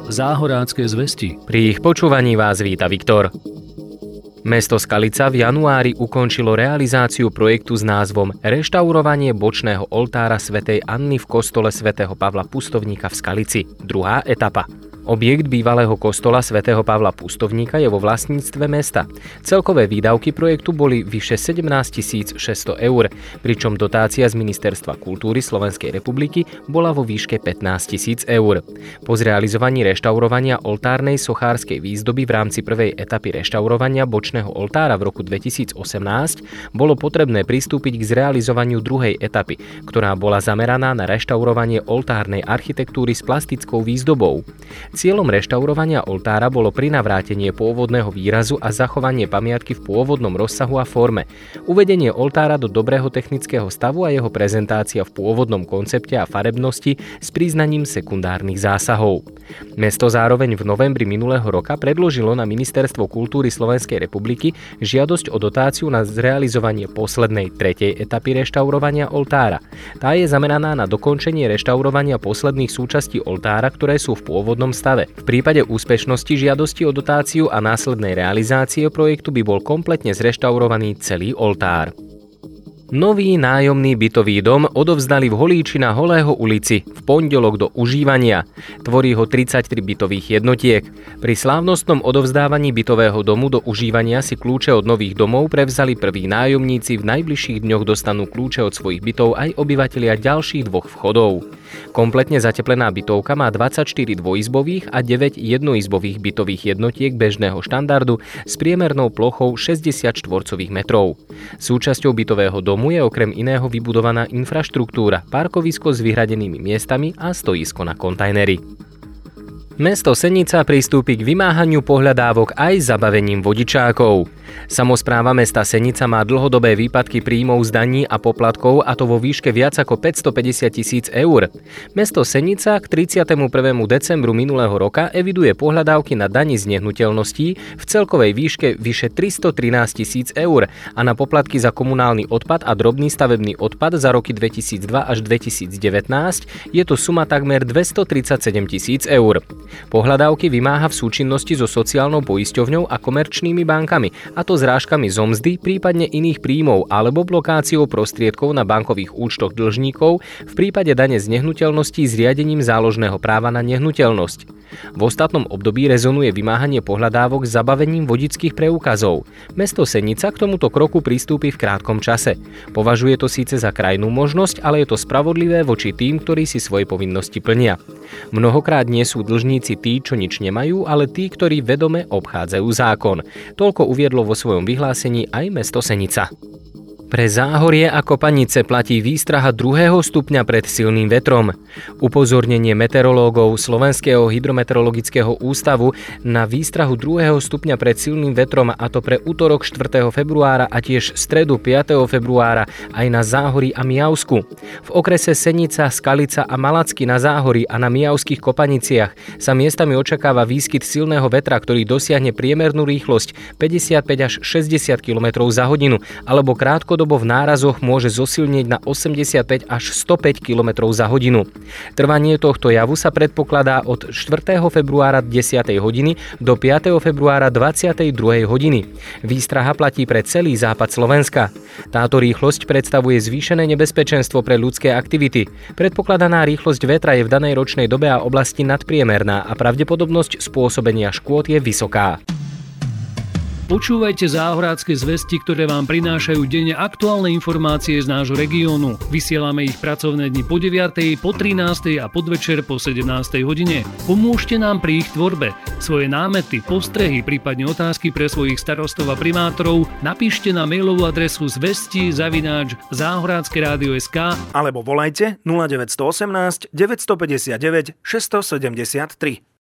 Záhorácké zvesti. Pri ich počúvaní vás víta Viktor. Mesto Skalica v januári ukončilo realizáciu projektu s názvom Reštaurovanie bočného oltára svätej Anny v kostole svätého Pavla Pustovníka v Skalici. Druhá etapa. Objekt bývalého kostola svätého Pavla Pustovníka je vo vlastníctve mesta. Celkové výdavky projektu boli vyše 17 600 eur, pričom dotácia z Ministerstva kultúry Slovenskej republiky bola vo výške 15 000 eur. Po zrealizovaní reštaurovania oltárnej sochárskej výzdoby v rámci prvej etapy reštaurovania bočného oltára v roku 2018 bolo potrebné pristúpiť k zrealizovaniu druhej etapy, ktorá bola zameraná na reštaurovanie oltárnej architektúry s plastickou výzdobou. Cieľom reštaurovania oltára bolo prinavrátenie pôvodného výrazu a zachovanie pamiatky v pôvodnom rozsahu a forme, uvedenie oltára do dobrého technického stavu a jeho prezentácia v pôvodnom koncepte a farebnosti s priznaním sekundárnych zásahov. Mesto zároveň v novembri minulého roka predložilo na Ministerstvo kultúry Slovenskej republiky žiadosť o dotáciu na zrealizovanie poslednej tretej etapy reštaurovania oltára. Tá je zameraná na dokončenie reštaurovania posledných súčastí oltára, ktoré sú v pôvodnom stave. V prípade úspešnosti žiadosti o dotáciu a následnej realizácie projektu by bol kompletne zreštaurovaný celý oltár. Nový nájomný bytový dom odovzdali v Holíči na Holého ulici v pondelok do užívania. Tvorí ho 33 bytových jednotiek. Pri slávnostnom odovzdávaní bytového domu do užívania si kľúče od nových domov prevzali prví nájomníci. V najbližších dňoch dostanú kľúče od svojich bytov aj obyvatelia ďalších dvoch vchodov. Kompletne zateplená bytovka má 24 dvojizbových a 9 jednoizbových bytových jednotiek bežného štandardu s priemernou plochou 60 štvorcových metrov. Súčasťou bytového domu je okrem iného vybudovaná infraštruktúra, parkovisko s vyhradenými miestami a stoisko na kontajnery. Mesto Senica pristúpi k vymáhaniu pohľadávok aj zabavením vodičákov. Samospráva mesta Senica má dlhodobé výpadky príjmov z daní a poplatkov, a to vo výške viac ako 550 000 eur. Mesto Senica k 31. decembru minulého roka eviduje pohľadávky na dani z nehnuteľností v celkovej výške vyše 313 000 eur a na poplatky za komunálny odpad a drobný stavebný odpad za roky 2002 až 2019 je to suma takmer 237 000 eur. Pohľadávky vymáha v súčinnosti so sociálnou poisťovňou a komerčnými bankami, a to zrážkami zo mzdy, prípadne iných príjmov alebo blokáciou prostriedkov na bankových účtoch dlžníkov v prípade dane z nehnuteľností zriadením záložného práva na nehnuteľnosť. V ostatnom období rezonuje vymáhanie pohľadávok s zabavením vodičských preukazov. Mesto Senica k tomuto kroku pristúpi v krátkom čase. Považuje to síce za krajnú možnosť, ale je to spravodlivé voči tým, ktorí si svoje povinnosti plnia. Mnohokrát nie sú dlžníci tí, čo nič nemajú, ale tí, ktorí vedome obchádzajú zákon. Toľko uviedlo vo svojom vyhlásení aj mesto Senica. Pre Záhorie a Kopanice platí výstraha 2. stupňa pred silným vetrom. Upozornenie meteorológov Slovenského hydrometeorologického ústavu na výstrahu 2. stupňa pred silným vetrom, a to pre utorok 4. februára a tiež stredu 5. februára aj na Záhorí a Mijavsku. V okrese Senica, Skalica a Malacky na Záhorí a na Mijavských Kopaniciach sa miestami očakáva výskyt silného vetra, ktorý dosiahne priemernú rýchlosť 55 až 60 km za hodinu, alebo krátkodobo v nárazoch môže zosilnieť na 85 až 105 km za hodinu. Trvanie tohto javu sa predpokladá od 4. februára 10. hodiny do 5. februára 22. hodiny. Výstraha platí pre celý západ Slovenska. Táto rýchlosť predstavuje zvýšené nebezpečenstvo pre ľudské aktivity. Predpokladaná rýchlosť vetra je v danej ročnej dobe a oblasti nadpriemerná a pravdepodobnosť spôsobenia škôd je vysoká. Počúvajte Záhorácké zvesti, ktoré vám prinášajú denne aktuálne informácie z nášho regiónu. Vysielame ich pracovné dni po 9., po 13. a podvečer po 17. hodine. Pomôžte nám pri ich tvorbe. Svoje námety, postrehy, prípadne otázky pre svojich starostov a primátorov napíšte na mailovú adresu zvesti@zahorackeradio.sk alebo volajte 0918 959 673.